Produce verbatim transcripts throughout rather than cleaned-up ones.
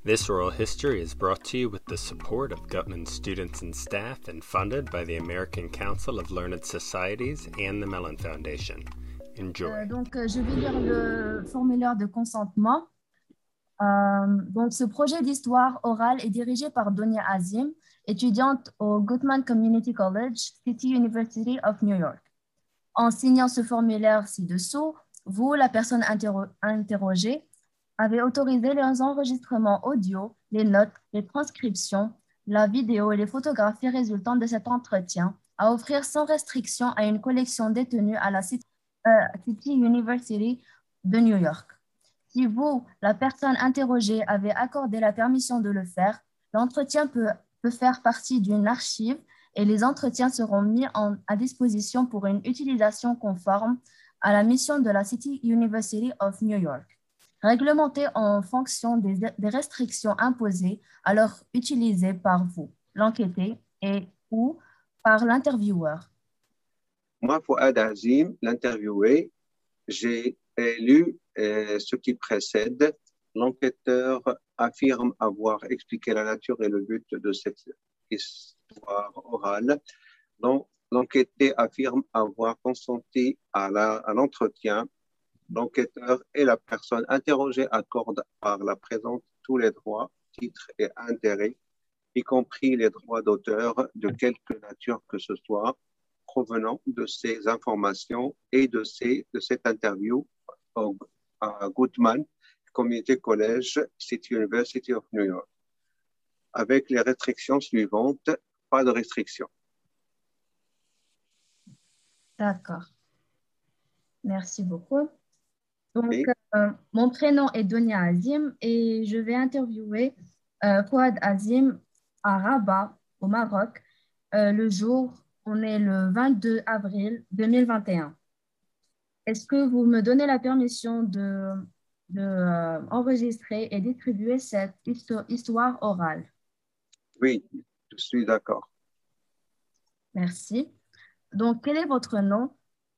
This oral history is brought to you with the support of Gutman students and staff and funded by the American Council of Learned Societies and the Mellon Foundation. Enjoy. Euh, donc, euh, je vais lire le formulaire de consentement. Euh, donc, ce projet d'histoire orale est dirigé par Donia Azim, étudiante au Gutman Community College, City University of New York. En signant ce formulaire ci-dessous, vous, la personne interro- interrogée, avez autorisé les enregistrements audio, les notes, les transcriptions, la vidéo et les photographies résultant de cet entretien à offrir sans restriction à une collection détenue à la City, euh, City University de New York. Si vous, la personne interrogée, avez accordé la permission de le faire, l'entretien peut, peut faire partie d'une archive et les entretiens seront mis en, à disposition pour une utilisation conforme à la mission de la City University of New York, réglementée en fonction des, des restrictions imposées alors utilisées par vous, l'enquêté, et ou par l'intervieweur. Moi, Fouad Azim, l'interviewé, j'ai lu euh, ce qui précède. L'enquêteur affirme avoir expliqué la nature et le but de cette histoire orale. Donc, l'enquêté affirme avoir consenti à, la, à l'entretien. L'enquêteur et la personne interrogée accordent par la présente tous les droits, titres et intérêts, y compris les droits d'auteur de quelque nature que ce soit, provenant de ces informations et de, ces, de cette interview au, à Gutman Community College, City University of New York, avec les restrictions suivantes. Pas de restrictions. D'accord. Merci beaucoup. Donc, Oui. euh, mon prénom est Donia Azim et je vais interviewer euh, Fouad Azim à Rabat, au Maroc, euh, le jour, on est le vingt-deux avril deux mille vingt et un. Est-ce que vous me donnez la permission de, de euh, enregistrer et distribuer cette histo- histoire orale? Oui, je suis d'accord. Merci. Donc, quel est votre nom?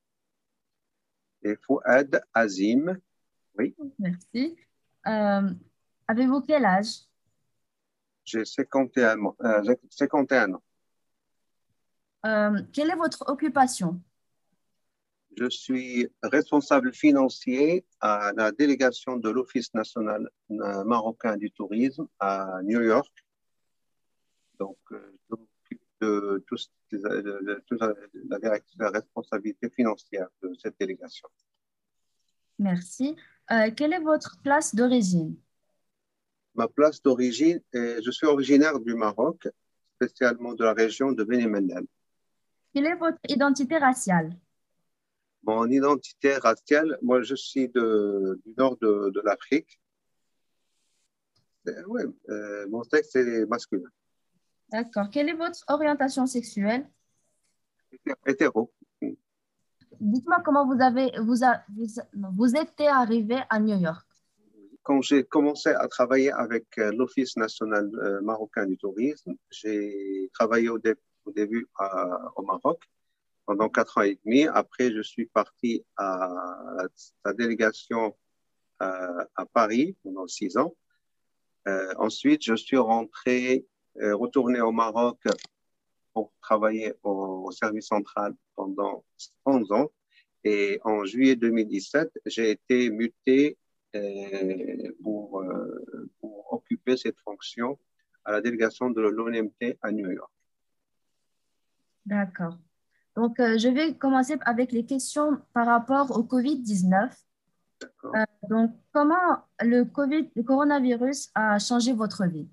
Et Fouad Azim, oui. Merci. Euh, avez-vous quel âge? J'ai cinquante et un ans. Euh, j'ai cinquante et un ans. Euh, quelle est votre occupation? Je suis responsable financier à la délégation de l'Office national euh, marocain du tourisme à New York. Donc, euh, je m'occupe de tout ce- de- de- de- toute la, la, direct- la responsabilité financière de cette délégation. Merci. Euh, quelle est votre place d'origine? Ma place d'origine, est- je suis originaire du Maroc, spécialement de la région de Beni Mellal. Quelle est votre identité raciale? Mon identité raciale, moi je suis de, du nord de, de l'Afrique. Euh, ouais, euh, mon sexe est masculin, D'accord. Quelle est votre orientation sexuelle? hétéro. Dites-moi comment vous avez vous, a- vous, non, vous êtes arrivé à New York. Quand j'ai commencé à travailler avec euh, l'Office national euh, marocain du tourisme, j'ai travaillé au, dé- au début à- au Maroc pendant quatre ans et demi. Après, je suis parti à la délégation euh, à Paris pendant six ans. Euh, ensuite, je suis rentré, euh, retourné au Maroc pour travailler au, au service central pendant onze ans. Et en juillet deux mille dix-sept, j'ai été muté euh, pour, euh, pour occuper cette fonction à la délégation de l'O N M T à New York. D'accord. Donc, euh, je vais commencer avec les questions par rapport au covid dix-neuf. Euh, donc, comment le COVID, le coronavirus a changé votre vie?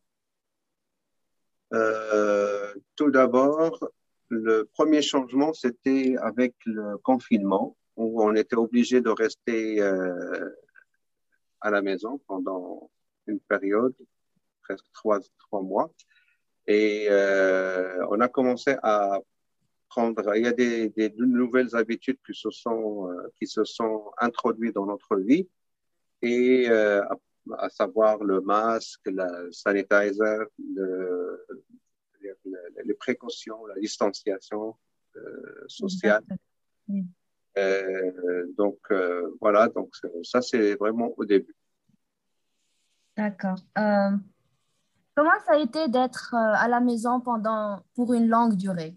Euh, tout d'abord, le premier changement, c'était avec le confinement, où on était obligé de rester euh, à la maison pendant une période, presque trois, trois mois. Et euh, on a commencé à prendre, il y a des, des nouvelles habitudes qui se sont, euh, qui se sont introduites dans notre vie, et euh, à, à savoir le masque, le sanitizer, le, les, les précautions, la distanciation euh, sociale. Oui. Euh, donc euh, voilà, donc ça c'est vraiment au début. D'accord. Euh, comment ça a été d'être euh, à la maison pendant, pour une longue durée?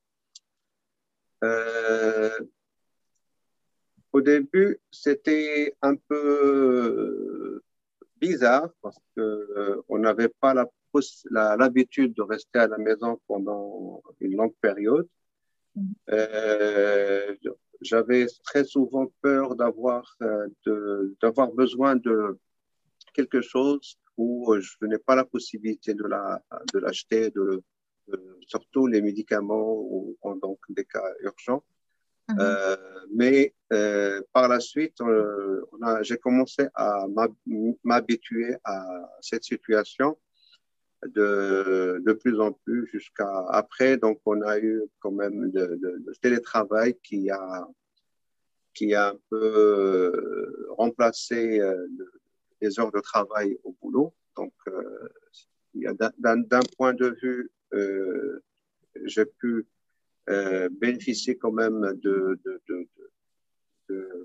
Euh, Au début, c'était un peu bizarre parce que euh, on n'avait pas la, poss- la- l'habitude de rester à la maison pendant une longue période. Mhm. Euh, J'avais très souvent peur d'avoir euh, de, d'avoir besoin de quelque chose où euh, je n'ai pas la possibilité de la, de l'acheter, de, de- surtout les médicaments ou en donc des cas urgents. Mhm. Euh, mais euh, par la suite, euh, on a, j'ai commencé à m'hab- m'habituer à cette situation de, de plus en plus jusqu'à après. Donc, on a eu quand même le, le- le télétravail qui a, qui a un peu euh, remplacé euh, le- les heures de travail au boulot. Donc, euh, il y a d'un, d'un d'un point de vue, euh, j'ai pu euh, bénéficier quand même de, de, de, de,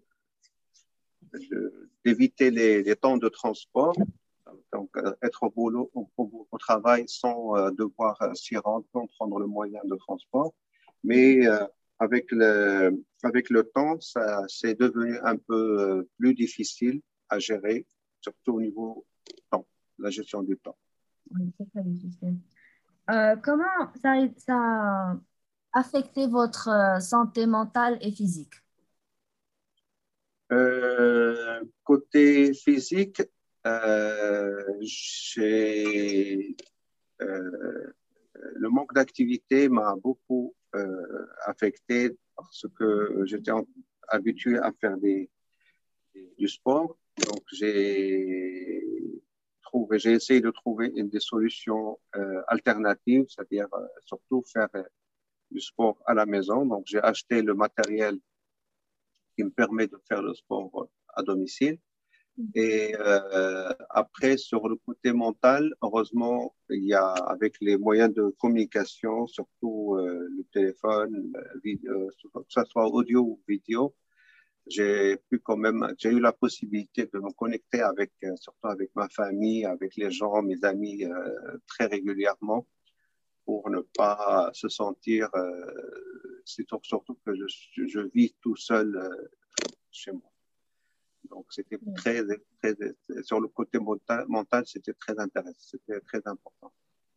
de- d'éviter les, les temps de transport. Donc, euh, être au boulot, au, au- au travail sans euh, devoir euh, s'y rendre, sans prendre le moyen de transport. Mais euh, avec le, avec le temps, ça, c'est devenu un peu euh, plus difficile à gérer, surtout au niveau temps, la gestion du temps. Oui, c'est très difficile. Euh, comment ça, a- ça a affecté votre euh, santé mentale et physique? Euh, côté physique, euh, j'ai euh, le manque d'activité m'a beaucoup euh, affecté parce que j'étais en- habitué à faire des, des- du sport. Donc, j'ai trouvé, j'ai essayé de trouver une- des solutions euh, alternatives, c'est-à-dire euh, surtout faire euh, du sport à la maison. Donc, j'ai acheté le matériel qui me permet de faire le sport euh, à domicile. Et euh, après, sur le côté mental, heureusement, il y a avec les moyens de communication, surtout euh, le téléphone, la vidéo, que ce soit audio ou vidéo, j'ai pu quand même, j'ai eu la possibilité de me connecter avec, euh, surtout avec ma famille, avec les gens, mes amis, euh, très régulièrement pour ne pas se sentir, euh, surtout, surtout que je, je vis tout seul euh, chez moi. Donc, c'était très, très, sur le côté mental, mental c'était très intéressant, c'était très important.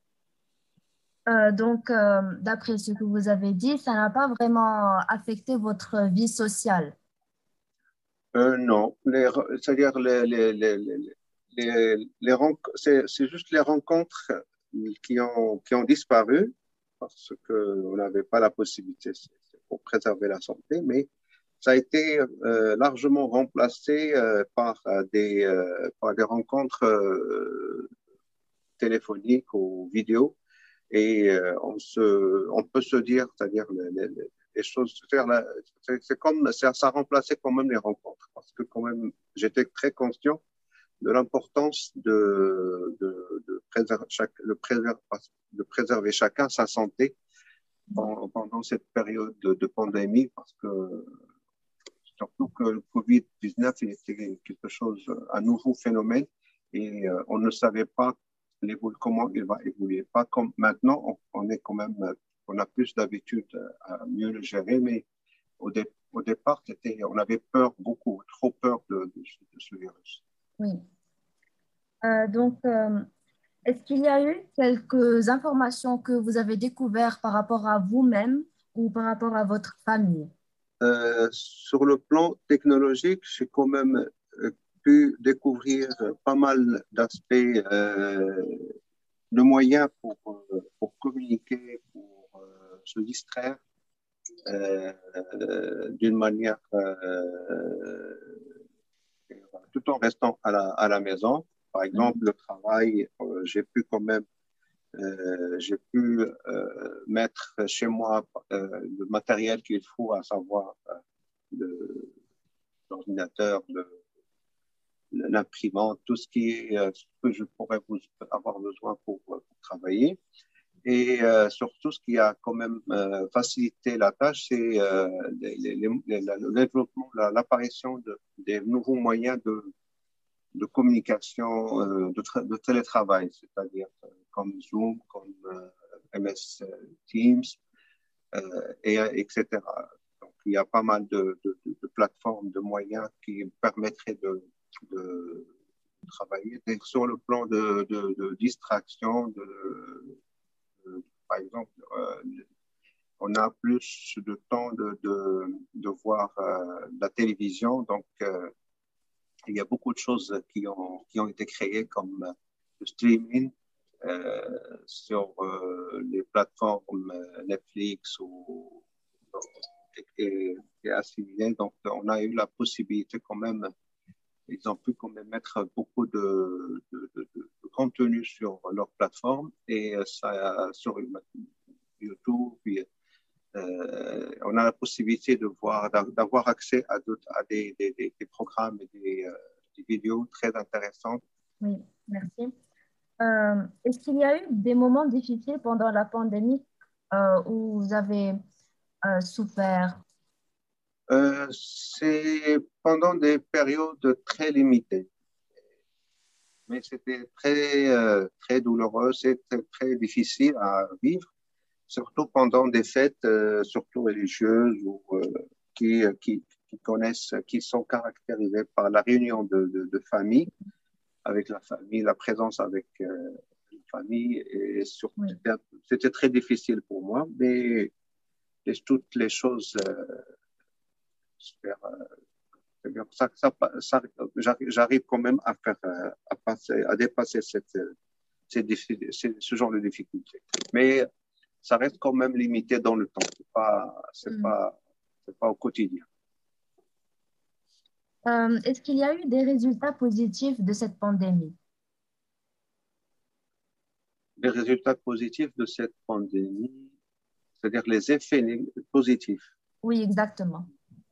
Euh, donc, euh, d'après ce que vous avez dit, ça n'a pas vraiment affecté votre vie sociale. Euh, non, les, c'est-à-dire les, les, les, les, les, les rencontres, c'est, c'est juste les rencontres qui ont, qui ont disparu parce qu'on n'avait pas la possibilité, c'est, c'est pour préserver la santé, mais ça a été euh, largement remplacé euh, par, euh, des, euh, par des rencontres euh, téléphoniques ou vidéo. Et euh, on, se, on peut se dire, c'est-à-dire les, les, les choses, c'est, c'est comme, ça, ça remplaçait quand même les rencontres, parce que quand même, j'étais très conscient de l'importance de, de, de, préserver, chaque, de, préserver, de préserver chacun sa santé pendant, pendant cette période de, de pandémie, parce que surtout que le covid dix-neuf était quelque chose, un nouveau phénomène, et euh, on ne savait pas comment il va évoluer. Pas comme maintenant, on, on est quand même, on a plus d'habitude à mieux le gérer, mais au, dé, au départ, on avait peur, beaucoup, trop peur de, de, de ce virus. Oui. Euh, donc, euh, est-ce qu'il y a eu quelques informations que vous avez découvertes par rapport à vous-même ou par rapport à votre famille? Euh, sur le plan technologique, j'ai quand même euh, pu découvrir pas mal d'aspects, euh, de moyens pour, pour communiquer, pour euh, se distraire euh, d'une manière euh, tout en restant à la, à la maison. Par exemple, le travail, euh, j'ai pu quand même euh, j'ai pu euh, mettre chez moi euh, le matériel qu'il faut, à savoir euh, le, l'ordinateur, le, l'imprimante, tout ce qui est euh, ce que je pourrais vous avoir besoin pour, pour travailler. Et euh, surtout, ce qui a quand même euh, facilité la tâche, c'est euh, les, les, les, le développement, la, l'apparition de, des nouveaux moyens de, de communication, euh, de, de télétravail, c'est-à-dire euh, comme Zoom, comme euh, M S Teams, euh, et, etc. Donc, il y a pas mal de, de, de plateformes, de moyens qui permettraient de, de travailler. Et sur le plan de, de, de distraction, de, de, par exemple, euh, on a plus de temps de, de, de voir euh, la télévision. Donc, euh, il y a beaucoup de choses qui ont, qui ont été créées comme euh, le streaming euh, sur euh, les plateformes euh, Netflix ou, et, et assimilées. Donc, on a eu la possibilité quand même, ils ont pu quand même mettre beaucoup de, de, de, de contenu sur leur plateforme et ça sur YouTube. Puis, euh, on a la possibilité de voir, d'avoir accès à, à des, des, des, programmes et des, euh, des vidéos très intéressantes. Oui, merci. Euh, est-ce qu'il y a eu des moments difficiles pendant la pandémie euh, où vous avez euh, souffert? Euh, c'est pendant des périodes très limitées. Mais c'était très, euh, très douloureux, c'était très difficile à vivre, surtout pendant des fêtes, euh, surtout religieuses, ou, euh, qui, qui, qui connaissent, qui sont caractérisées par la réunion de, de, de famille, avec la famille, la présence avec euh, la famille. Et surtout, Oui. c'était, c'était très difficile pour moi, mais les, toutes les choses, euh, j'espère, euh, Ça, ça, ça, j'arrive quand même à faire, à, passer, à dépasser cette, cette, ce genre de difficultés. Mais ça reste quand même limité dans le temps. C'est pas, c'est Mm. pas, c'est pas au quotidien. Euh, est-ce qu'il y a eu des résultats positifs de cette pandémie? Les résultats positifs de cette pandémie, c'est-à-dire les effets positifs. Oui, exactement.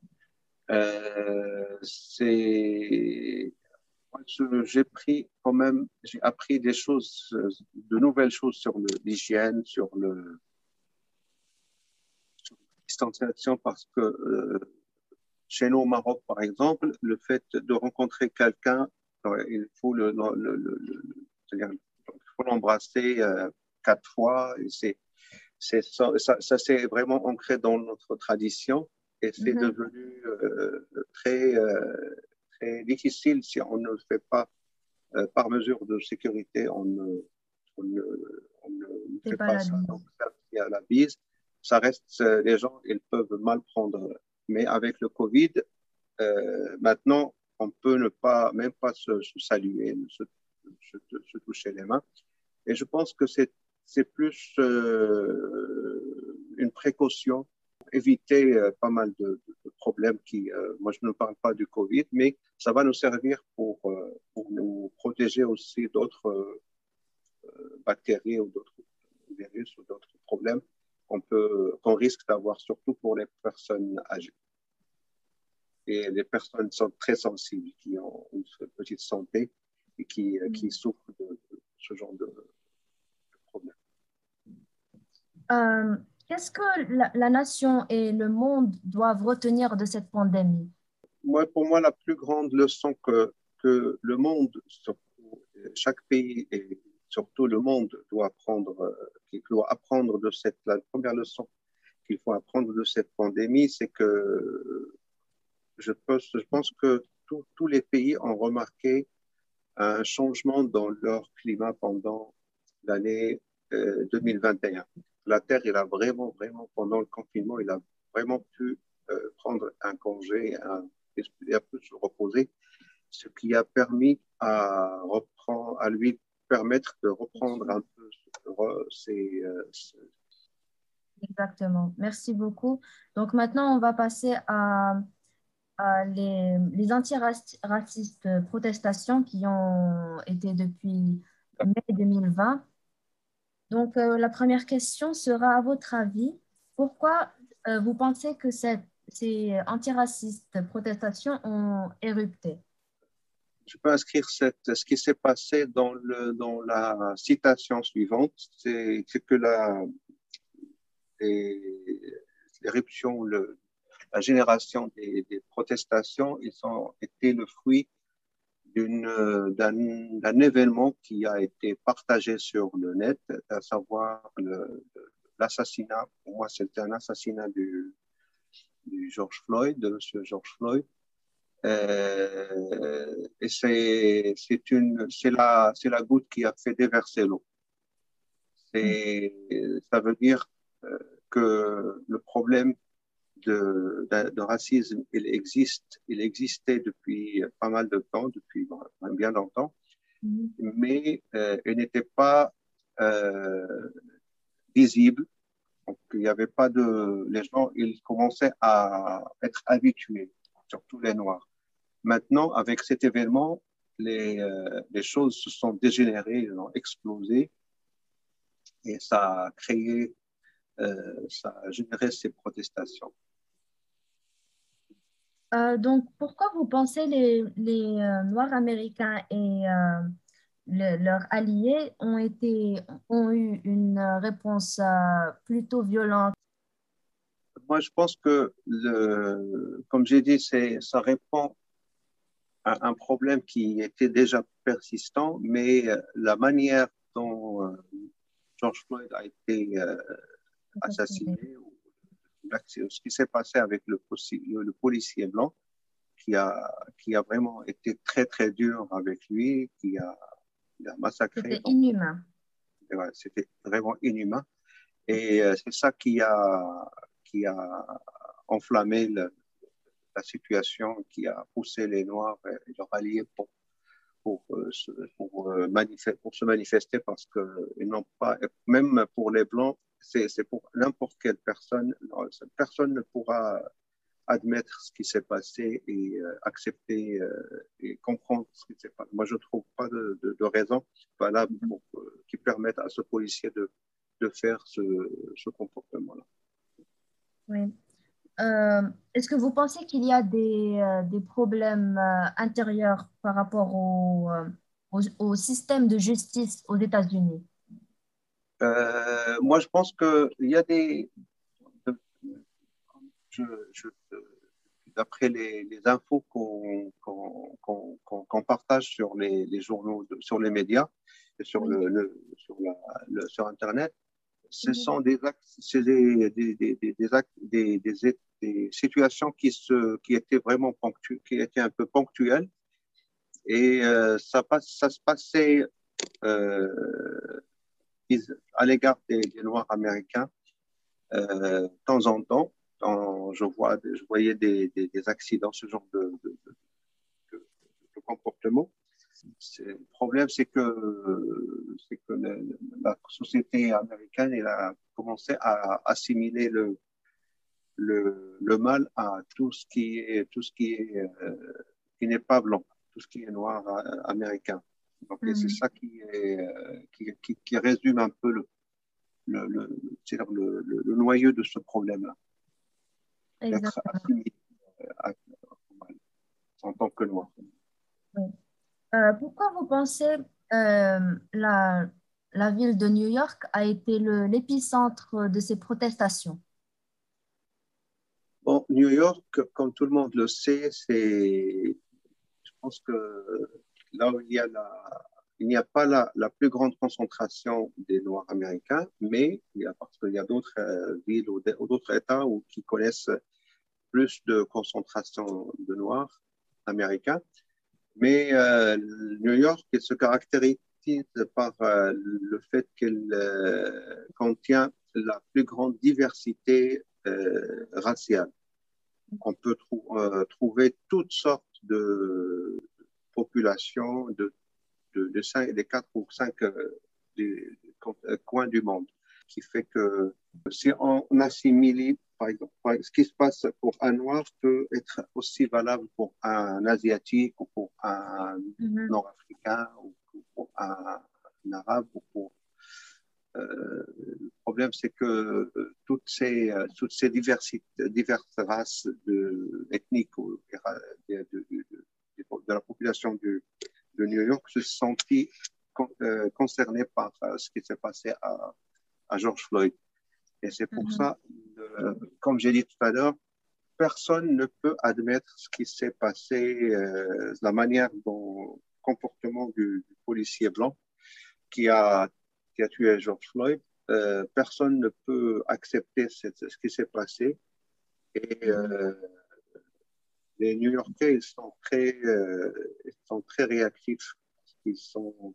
Euh, c'est j'ai pris quand même, j'ai appris des choses, de nouvelles choses sur l'hygiène, sur le sur la distanciation, parce que euh, chez nous au Maroc, par exemple, le fait de rencontrer quelqu'un, il faut le, le, le, le c'est-à-dire, il faut l'embrasser euh, quatre fois. Et c'est, c'est ça, ça, ça s'est vraiment ancré dans notre tradition et c'est Mm-hmm. devenu euh, très, euh, très difficile si on ne le fait pas. Euh, par mesure de sécurité, on ne, on ne, on ne fait pas, pas la ça. bise. Donc, il y a la bise. Ça reste, euh, les gens, ils peuvent mal prendre. Mais avec le Covid, euh, maintenant, on peut ne pas, même pas se, se saluer, se, se, se, toucher les mains. Et je pense que c'est, c'est plus euh, une précaution pour éviter euh, pas mal de, de, de problèmes qui, euh, moi je ne parle pas du Covid, mais ça va nous servir pour, euh, pour nous protéger aussi d'autres euh, bactéries ou d'autres virus ou d'autres problèmes qu'on peut, qu'on risque d'avoir, surtout pour les personnes âgées. Et les personnes sont très sensibles, qui ont une petite santé et qui, mmh. qui souffrent de, de ce genre de, de problème. Euh, qu'est-ce que la, la nation et le monde doivent retenir de cette pandémie? Moi, pour moi, la plus grande leçon que, que le monde, surtout, chaque pays et surtout le monde doit apprendre, qu'il doit apprendre de cette, la première leçon qu'il faut apprendre de cette pandémie, c'est que je pense, je pense que tout, tous les pays ont remarqué un changement dans leur climat pendant l'année euh, deux mille vingt et un. La Terre, il a vraiment, vraiment, pendant le confinement, il a vraiment pu euh, prendre un congé, un, il a pu se reposer, ce qui a permis à, reprendre, à lui permettre de reprendre un peu ses, euh, ses... Exactement. Merci beaucoup. Donc maintenant, on va passer à, à les, les antiracistes protestations qui ont été depuis mai deux mille vingt. Donc, euh, la première question sera, à votre avis, pourquoi euh, vous pensez que cette, ces antiracistes protestations ont érupté? Je peux inscrire cette, ce qui s'est passé dans, le, dans la citation suivante, c'est que la, l'éruption, le, la génération des, des protestations, ils ont été le fruit d'une, d'un, d'un événement qui a été partagé sur le net, à savoir le, l'assassinat. Pour moi, c'était un assassinat du, du George Floyd, de M. George Floyd. Euh, et c'est, c'est, une, c'est, la, c'est la goutte qui a fait déverser l'eau. C'est, ça veut dire euh, que le problème de, de, de racisme, il existe, il existait depuis pas mal de temps, depuis bien longtemps, mm-hmm. mais euh, il n'était pas euh, visible. Donc, il n'y avait pas de, les gens, ils commençaient à être habitués, surtout les Noirs. Maintenant, avec cet événement, les, euh, les choses se sont dégénérées, elles ont explosé, et ça a créé, euh, ça a généré ces protestations. Euh, donc, pourquoi vous pensez les, les euh, Noirs américains et euh, le, leurs alliés ont, été, ont eu une réponse euh, plutôt violente? Moi, je pense que, le, comme j'ai dit, c'est, ça répond à un problème qui était déjà persistant, mais la manière dont euh, George Floyd a été euh, assassiné, ou ce qui s'est passé avec le, le, le policier blanc, qui a, qui a vraiment été très, très dur avec lui, qui a, qui a massacré. C'était inhumain. Ouais, c'était vraiment inhumain. Et euh, c'est ça qui a, qui a enflammé le, la situation, qui a poussé les Noirs et leurs alliés pour, pour, pour, pour, manifester, pour se manifester, parce qu'ils n'ont pas, même pour les Blancs, c'est, c'est pour n'importe quelle personne, personne ne pourra admettre ce qui s'est passé et euh, accepter euh, et comprendre ce qui s'est passé. Moi, je ne trouve pas de, de, de raison valable pour, euh, qui permette à ce policier de, de faire ce, ce comportement-là. Oui. Euh, est-ce que vous pensez qu'il y a des, euh, des problèmes euh, intérieurs par rapport au, euh, au, au système de justice aux États-Unis? euh, Moi, je pense qu'il y a des... Je, je, d'après les, les infos qu'on, qu'on, qu'on, qu'on partage sur les, les journaux, de, sur les médias et sur, oui. le, le, sur, la, le, sur Internet, ce sont des, actes, c'est des, des, des, des, des, actes, des, des, des situations qui, se, qui étaient vraiment ponctuelles, qui étaient un peu ponctuelles. Et euh, ça, passe, ça se passait euh, à l'égard des, des Noirs américains euh, de temps en temps. Quand je, vois, je voyais des, des, des accidents, ce genre de, de, de, de, de comportement. C'est, le problème, c'est que, c'est que le, la société américaine elle a commencé à assimiler le, le, le mal à tout ce qui est, tout ce qui est, euh, qui n'est pas blanc, tout ce qui est noir euh, américain. Donc, mm-hmm. c'est ça qui, est, euh, qui, qui, qui résume un peu le, le, le, c'est-à-dire le, le, le noyau de ce problème-là. D'être assimilé à, en tant que noir. Oui. Euh, pourquoi vous pensez euh, la, la ville de New York a été le, l'épicentre de ces protestations? Bon, New York, comme tout le monde le sait, c'est, je pense que là où il y a la, il n'y a pas la, la plus grande concentration des Noirs américains, mais il y a, parce qu'il y a d'autres euh, villes ou, ou d'autres États où, qui connaissent plus de concentration de Noirs américains. Mais euh, New York, il se caractérise par euh, le fait qu'elle euh, contient la plus grande diversité euh, raciale. On peut trou euh, trouver toutes sortes de populations de, de, de, cinq, de quatre ou cinq euh, des, des coins du monde, qui fait que si on assimile, par exemple, ce qui se passe pour un noir peut être aussi valable pour un asiatique ou pour un mm-hmm. nord-africain ou pour un, un arabe ou pour euh, le problème c'est que toutes ces toutes ces diverses diverses races de, ethniques ou de, de, de, de, de la population de, de New York se sont senties con, euh, concernées par euh, ce qui s'est passé à, à George Floyd. Et c'est pour mm-hmm. ça, euh, comme j'ai dit tout à l'heure, personne ne peut admettre ce qui s'est passé, euh, la manière dont comportement du, du policier blanc qui a, qui a tué George Floyd. Euh, personne ne peut accepter cette, ce qui s'est passé. Et euh, les New-Yorkais, ils sont très, euh, ils sont très réactifs. Ils sont,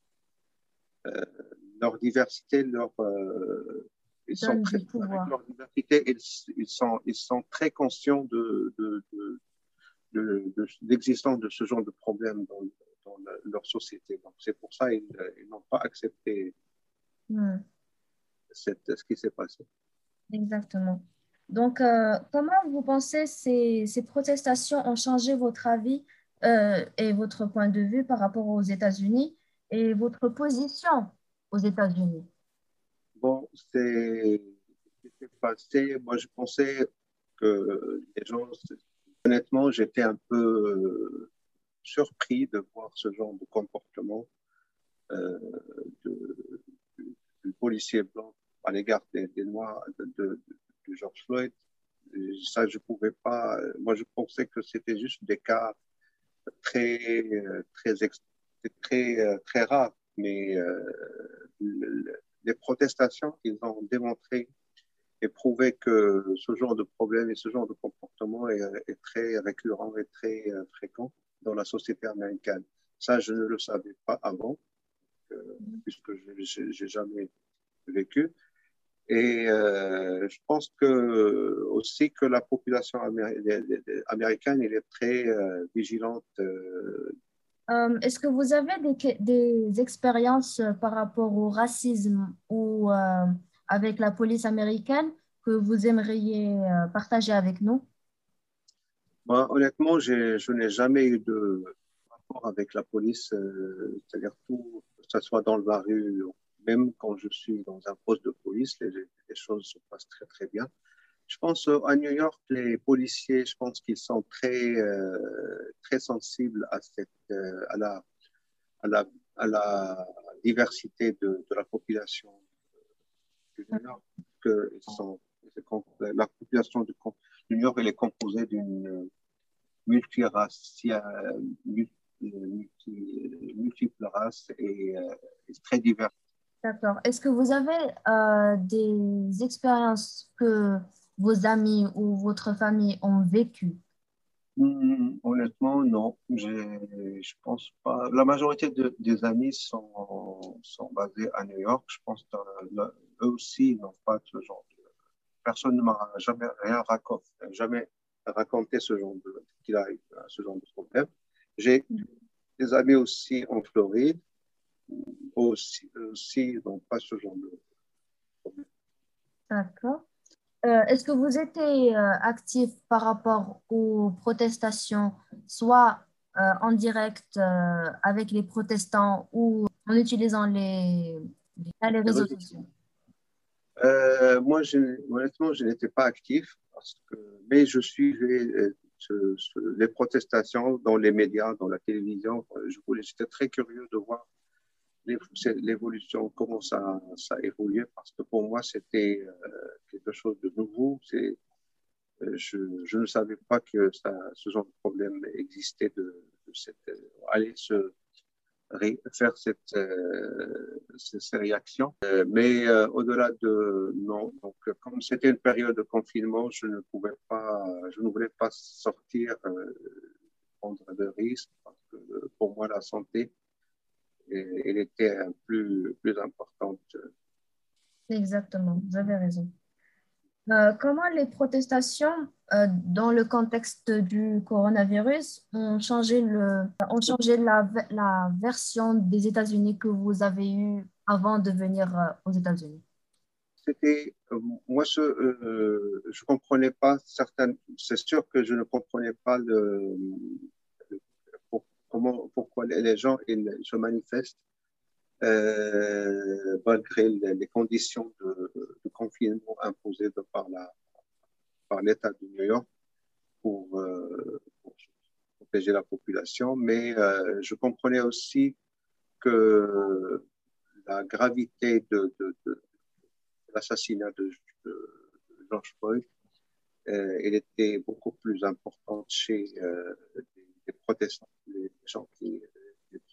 euh, leur diversité, leur, euh, ils sont Donne très, du avec pouvoir. leur diversité, ils, ils, sont, ils sont très conscients de, de, de, de, de l'existence de ce genre de problème dans, dans leur société. Donc, c'est pour ça qu'ils ils n'ont pas accepté Hmm, cette, ce qui s'est passé. exactement. Donc, euh, comment vous pensez ces, ces protestations ont changé votre avis euh, et votre point de vue par rapport aux États-Unis et votre position aux États-Unis? Bon, c'est ce qui s'est passé. Moi, je pensais que les gens, honnêtement, j'étais un peu euh, surpris de voir ce genre de comportement euh, de, du, du policier blanc à l'égard des, des Noirs de, de, de George Floyd. Et ça, je pouvais pas. Moi, je pensais que c'était juste des cas très, très, très, très rares. Mais euh, le, les protestations qu'ils ont démontrées et prouvé que ce genre de problème et ce genre de comportement est, est très récurrent et très euh, fréquent dans la société américaine. Ça, je ne le savais pas avant, euh, puisque je n'ai jamais vécu. Et euh, je pense que aussi que la population améri américaine elle est très euh, vigilante. Euh, Euh, est-ce que vous avez des, des expériences euh, par rapport au racisme ou euh, avec la police américaine que vous aimeriez euh, partager avec nous? Moi, honnêtement, je n'ai jamais eu de rapport avec la police, euh, c'est-à-dire tout, que ce soit dans la rue, même quand je suis dans un poste de police, les, les choses se passent très très bien. Je pense euh, à New York, les policiers, je pense qu'ils sont très euh, très sensibles à cette euh, à la à la à la diversité de, de la population du New York. Que ils sont, la population du, du New York elle est composée d'une multiraciale, multi, multi, multiples races et, euh, et très divers. D'accord. Est-ce que vous avez euh, des expériences que vos amis ou votre famille ont vécues? Hum, honnêtement, non. Je pense pas. La majorité de, des amis sont, sont basés à New York. Je pense que eux aussi n'ont pas ce genre de. Personne ne m'a jamais rien raconté, jamais raconté ce genre de qu'il a eu ce genre de problème. J'ai des amis aussi en Floride, aussi, aussi n'ont pas ce genre de problème. D'accord. Euh, est-ce que vous étiez euh, actif par rapport aux protestations, soit euh, en direct euh, avec les protestants ou en utilisant les, les, les Les réseaux réseaux. sociaux? Euh, moi, je, honnêtement, je n'étais pas actif, parce que, mais je suivais euh, ce, ce, les protestations dans les médias, dans la télévision. Je voulais, j'étais très curieux de voir l'évolution, comment ça, ça évoluait, parce que pour moi, c'était euh, quelque chose de nouveau. C'est, euh, je, je ne savais pas que ça, ce genre de problème existait, de, de cette, euh, aller se faire cette, euh, ces réactions. Euh, mais euh, au-delà de non, donc comme c'était une période de confinement, je ne pouvais pas, je ne voulais pas sortir, euh, prendre de risques parce que euh, pour moi la santé, elle, elle était plus plus importante. Exactement, vous avez raison. Euh, comment les protestations euh, dans le contexte du coronavirus ont changé, le, ont changé la, la version des États-Unis que vous avez eue avant de venir euh, aux États-Unis? C'était euh, moi ce, euh, je comprenais pas certaines. C'est sûr que je ne comprenais pas le, le pour, comment pourquoi les gens ils se manifestent euh, malgré les, les conditions de, de, confinement imposées de par, la, par l'État de New York pour, euh, pour protéger la population. Mais euh, je comprenais aussi que la gravité de, de, de l'assassinat de, de, George Floyd, euh, elle était beaucoup plus importante chez euh, les, les protestants, les gens qui, les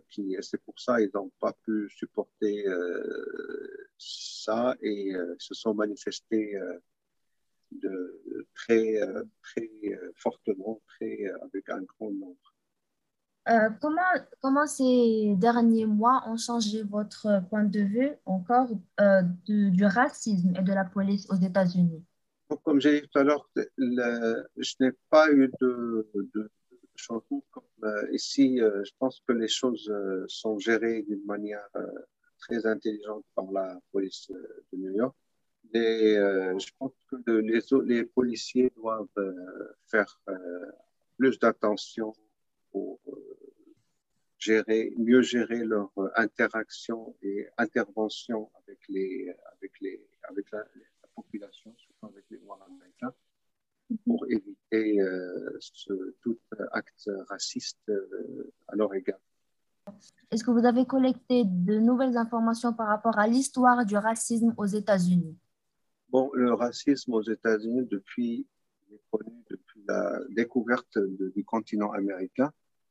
qui, c'est pour ça qu'ils n'ont pas pu supporter euh, ça et euh, se sont manifestés euh, de, très, euh, très euh, fortement, très, euh, avec un grand nombre. Euh, comment, comment ces derniers mois ont changé votre point de vue encore euh, de- du racisme et de la police aux États-Unis? Donc, comme j'ai dit tout à l'heure, le- je n'ai pas eu de, de changement comme euh, ici. Euh, je pense que les choses euh, sont gérées d'une manière euh, très intelligente par la police euh, de New York. Et euh, je pense que le- les, au- les policiers doivent euh, faire euh, plus d'attention pour euh, gérer, mieux gérer leur euh, interaction et intervention avec les, avec les, avec la, la population, surtout avec les Noirs américains, pour éviter euh, ce, tout acte raciste euh, à leur égard. Est-ce que vous avez collecté de nouvelles informations par rapport à l'histoire du racisme aux États-Unis? Bon, le racisme aux États-Unis, depuis, il est connu depuis la découverte de- du continent américain.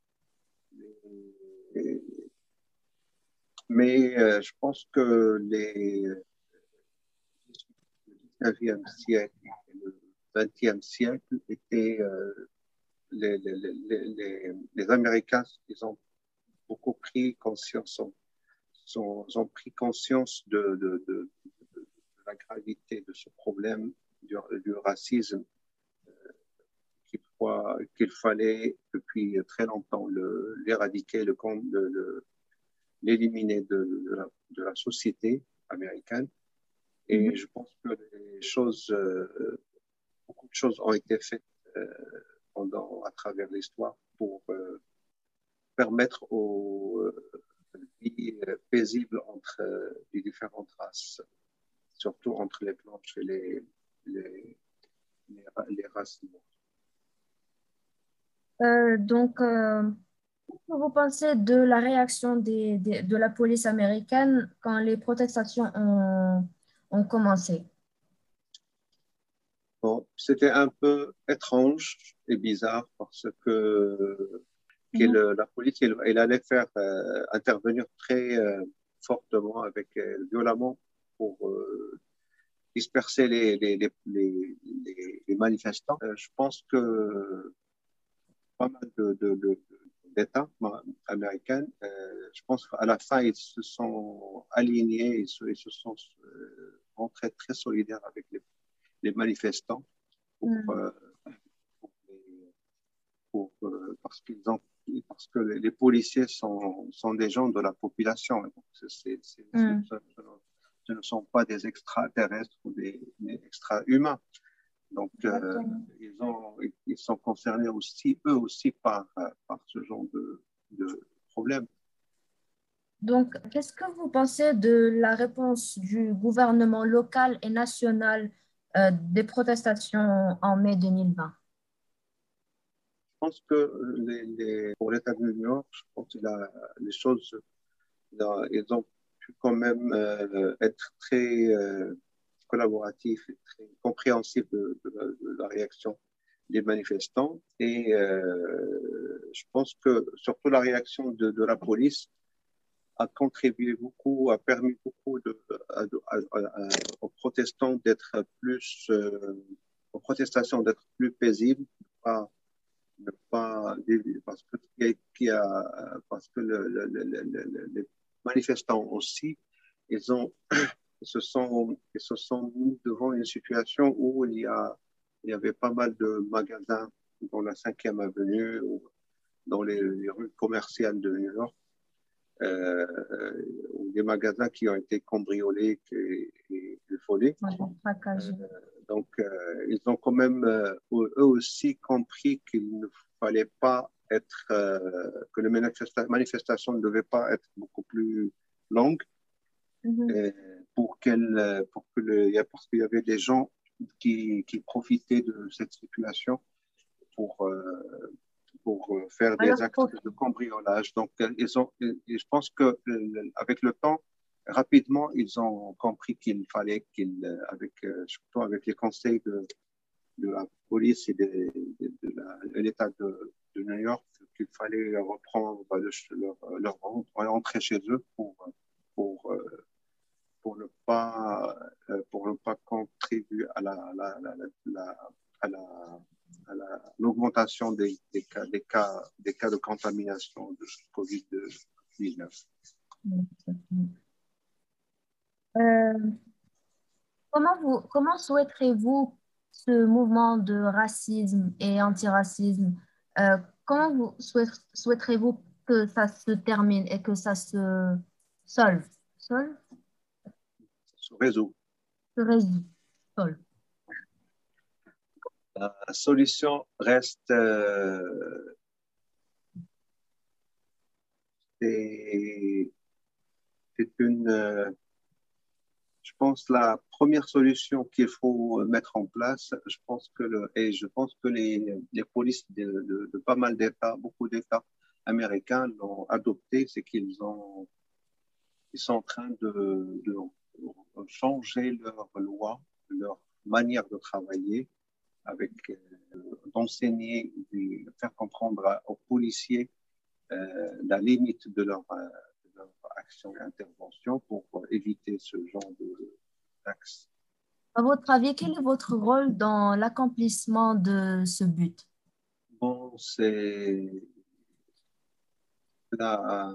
Et- mais euh, je pense que les, le dix-neuvième siècle et le vingtième siècle étaient euh, les, les, les, les, les Américains, ils ont beaucoup pris conscience, ont, sont, ont pris conscience de, de, de, de, la gravité de ce problème du, du racisme qu'il qu'il fallait depuis très longtemps l'éradiquer, le, le, le, l'éliminer de, de, la, de la société américaine. Et Mhm. je pense que les choses, euh, beaucoup de choses ont été faites euh, pendant, à travers l'histoire pour euh, permettre aux euh, vies paisibles entre euh, les différentes races, surtout entre les blanches et les, les, les, les races noires. Euh, donc, euh, qu'est-ce que vous pensez de la réaction des, des- de la police américaine quand les protestations ont, ont commencé? Bon, c'était un peu étrange et bizarre parce que qu'elle, Mhm. la police, elle, elle allait faire euh, intervenir très euh, fortement, avec euh, violemment, pour euh, disperser les, les, les, les, les- les manifestants. Euh, je pense que pas mal de, de, de- d'États américains, euh, je pense qu'à la fin, ils se sont alignés, ils se, ils se sont euh, montrés très solidaires avec les, les manifestants pour, Mm. euh, pour les- pour, euh, parce qu'ils ont, parce que les policiers sont, sont des gens de la population. Donc c'est, c'est, c'est, Mm. ce, ce ne sont pas des extraterrestres ou des, des extra-humains. Donc, euh, Exactement. ils, ont, ils sont concernés aussi, eux aussi, par, par ce genre de, de problème. Donc, qu'est-ce que vous pensez de la réponse du gouvernement local et national euh, des protestations en mai deux mille vingt? Je pense que les, les, pour l'État de New York, je pense que la, les choses, là, ils ont pu quand même euh, être très euh, collaboratifs et très compréhensifs de, de, la, de, la, réaction des manifestants. Et euh, je pense que surtout la réaction de, de la police a contribué beaucoup, a permis beaucoup de, à, à, à, aux protestants d'être plus, euh, aux protestations d'être plus paisibles, pas, ne pas, parce que, qui a, parce que le, le, le, le, les manifestants aussi, ils ont, ils se sont, ils se sont mis devant une situation où il y a, il y avait pas mal de magasins dans la cinquième avenue ou dans les, les rues commerciales de New York. Euh, des magasins qui ont été cambriolés et, et, et volés. Euh, donc, euh, ils ont quand même, euh, eux aussi, compris qu'il ne fallait pas être, euh, que les manifesta- manifestations ne devaient pas être beaucoup plus longues Mm-hmm. pour qu'elle, pour que le, parce qu'il y avait des gens qui, qui profitaient de cette situation pour euh, pour faire des Alors, actes pour- de cambriolage. Donc, ils ont, je pense qu'avec le temps, rapidement, ils ont compris qu'il fallait qu'ils, avec, surtout avec les conseils de, de la police et de, de, de l'État de, de New York qu'il fallait reprendre le, leur, leur rentrer chez eux pour, pour, pour ne pas, pour ne pas contribuer à la, la, la, la, à la à l'augmentation des, des, cas, des, cas, des cas de contamination de covid dix-neuf. Euh, comment vous, comment souhaiterez-vous ce mouvement de racisme et antiracisme, euh, comment vous souhait, souhaiterez-vous que ça se termine et que ça se solve, solve? Se résout. Se résout, solve. La solution reste euh, c'est une, euh, je pense, la première solution qu'il faut mettre en place. Je pense que le, et je pense que les, les polices de, de, de pas mal d'États, beaucoup d'États américains l'ont adopté, c'est qu'ils ont, ils sont en train de, de changer leurs lois, leur manière de travailler, avec euh, d'enseigner, de faire comprendre aux policiers euh, la limite de leur, euh, de leur action et intervention pour éviter ce genre de d'axe. À votre avis, quel est votre rôle dans l'accomplissement de ce but? Bon, c'est la,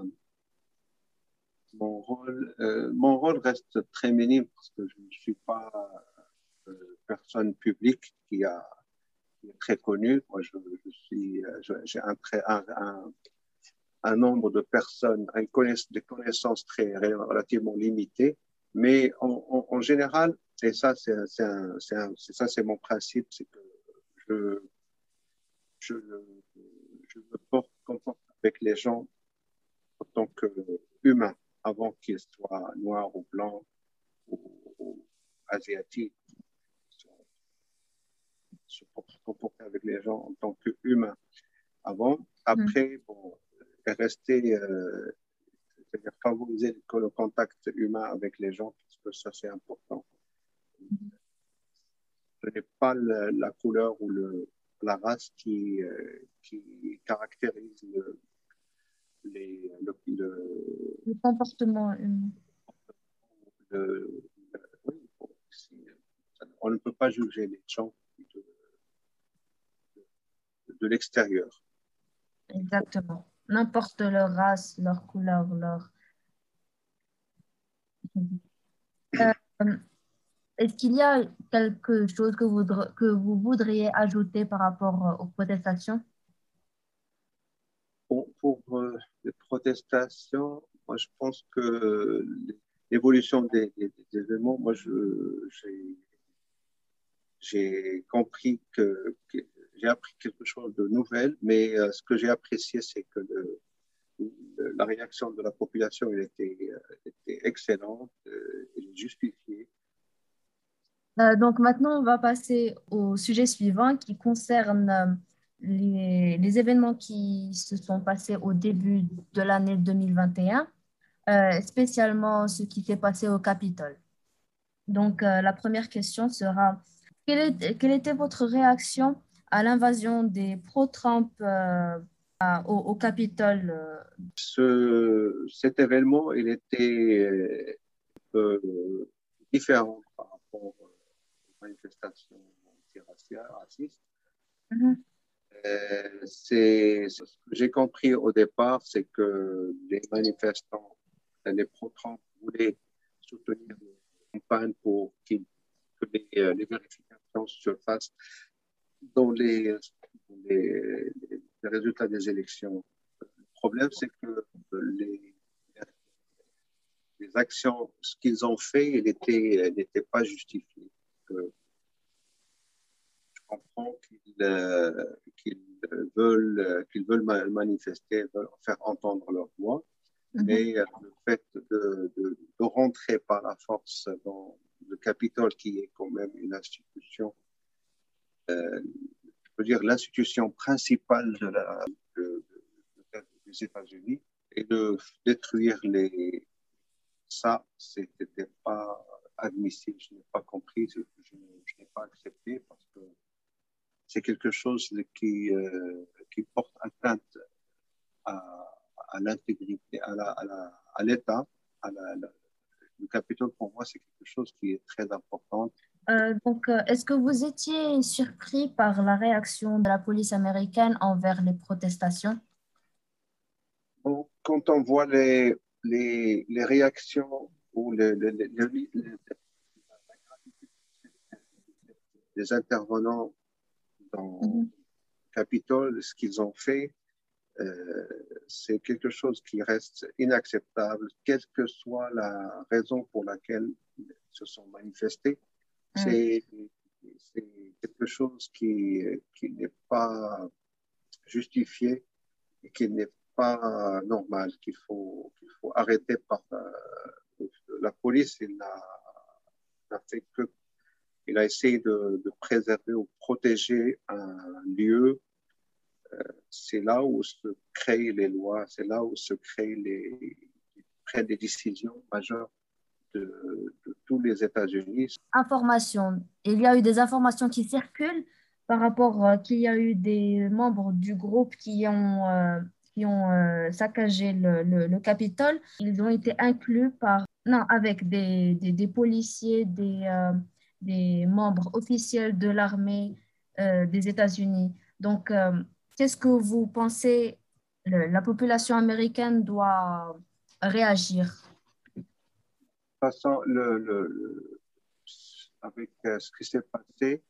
mon rôle. Euh, mon rôle reste très minime parce que je ne suis pas euh, personne publique qui a qui est très connue. Moi, je, je suis, je, j'ai un, très, un, un, un nombre de personnes, un connaiss, des connaissances très relativement limitées, mais en, en, en général, et ça, c'est, c'est, un, c'est, un, c'est ça, c'est mon principe, c'est que je, je, je me porte contact avec les gens en tant qu'humains, avant qu'ils soient noirs ou blancs ou, ou asiatiques. Se comporter avec les gens en tant qu'humains avant. Après, bon, rester, euh, c'est-à-dire favoriser le contact humain avec les gens, parce que ça, c'est important. Ce n'est pas le, la couleur ou le, la race qui, euh, qui caractérise le, les, le, le, Le comportement humain. Le, le, oui, bon, on ne peut pas juger les gens de, de, de l'extérieur. Exactement. N'importe leur race, leur couleur, leur... Euh, est-ce qu'il y a quelque chose que vous, que vous voudriez ajouter par rapport aux protestations? Pour, pour euh, les protestations, moi je pense que l'évolution des, des, des événements, moi je, j'ai, j'ai compris que, que j'ai appris quelque chose de nouvel, mais euh, ce que j'ai apprécié, c'est que le, le, la réaction de la population elle était, euh, était excellente euh, et justifiée. Euh, donc maintenant, on va passer au sujet suivant qui concerne euh, les, les événements qui se sont passés au début de l'année deux mille vingt et un, euh, spécialement ce qui s'est passé au Capitole. Donc euh, la première question sera, quelle, est, quelle était votre réaction à l'invasion des pro-Trump euh, à- au, au Capitole? euh, Ce, cet événement, il était euh, différent par rapport aux manifestations anti-raciales, racistes. Mhm. Euh, c'est, ce que j'ai compris au départ, c'est que les manifestants, les pro-Trump voulaient soutenir une campagne pour qu'il, que les, euh, les vérifications se fassent dans les, les, les résultats des élections. Le problème, c'est que les, les actions, ce qu'ils ont fait, n'était pas justifié. Que je comprends qu'ils euh, qu'ils veulent, qu'ils veulent manifester, veulent faire entendre leur voix, Mhm. mais euh, le fait de, de, de rentrer par la force dans le Capitole, qui est quand même une institution, euh, je peux dire l'institution principale de la, de, de, des États-Unis, et de détruire les, ça, c'était pas admissible. Je n'ai pas compris, je, je, je n'ai pas accepté parce que c'est quelque chose qui, euh, qui porte atteinte à, à l'intégrité, à la, à la, à l'État, à la, la, le Capitole, pour moi, c'est quelque chose qui est très important. Euh, donc, euh, est-ce que vous étiez surpris par la réaction de la police américaine envers les protestations? Bon, quand on voit les, les, les réactions ou les, les, les, les, les intervenants dans Mhm. le Capitole, ce qu'ils ont fait, euh, c'est quelque chose qui reste inacceptable, quelle que soit la raison pour laquelle ils se sont manifestés. Mm. C'est c'est quelque chose qui, qui n'est pas justifié et qui n'est pas normal, qu'il faut, qu'il faut arrêter par euh, la police. Il n'a n'a fait que, il a essayé de, de préserver ou protéger un lieu. C'est là où se créent les lois, c'est là où se créent les, prennent des décisions majeures de, de tous les États-Unis. Information. Il y a eu des informations qui circulent par rapport euh, qu'il y a eu des membres du groupe qui ont, euh, qui ont euh, saccagé le, le, le Capitole. Ils ont été inclus par, non, avec des, des, des policiers, des, euh, des membres officiels de l'armée euh, des États-Unis. Donc, euh, qu'est-ce que vous pensez, le- la population américaine doit réagir? De toute façon, le, le, le, avec euh, ce qui s'est passé,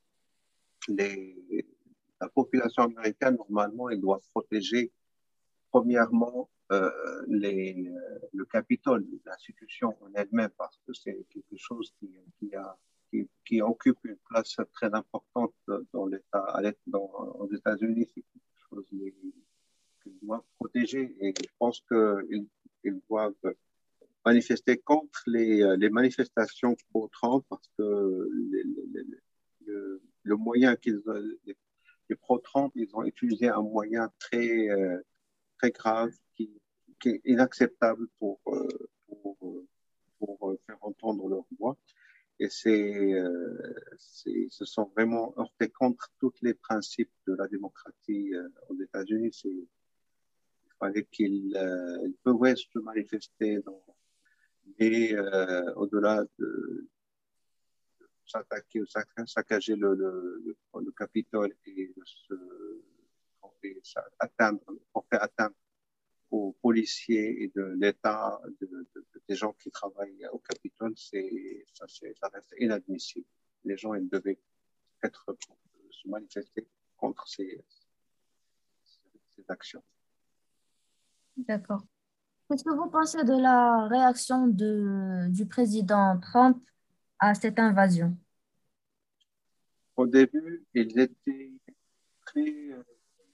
les, la population américaine, normalement, elle doit protéger, premièrement, euh, les, euh, le Capitole, l'institution en elle-même, parce que c'est quelque chose qui, qui, a, qui, qui occupe une place très importante dans l'État, à l'État- dans, aux États-Unis. C'est quelque chose qu'ils doivent protéger et je pense qu'ils ils doivent manifester contre les, les manifestations pro-Trump parce que les, les, le, le moyen qu'ils ont, les, les pro-Trump, ils ont utilisé un moyen très, euh, très grave qui, qui est inacceptable pour, euh, pour, pour faire entendre leur voix. Et c'est, euh, c'est, ils se sont vraiment heurtés contre tous les principes de la démocratie euh, aux États-Unis. C'est, il fallait qu'ils euh, ils pouvaient se manifester dans, et euh, au-delà de s'attaquer ou saccager le, le, le, le Capitole et, de se, et atteindre, porter atteinte aux policiers et de l'État, de, de, de, des gens qui travaillent au Capitole, c'est, ça, c'est, ça reste inadmissible. Les gens ils devaient être se manifester contre ces, ces actions. D'accord. Qu'est-ce que vous pensez de la réaction de, du président Trump à cette invasion? Au début, ils étaient très euh,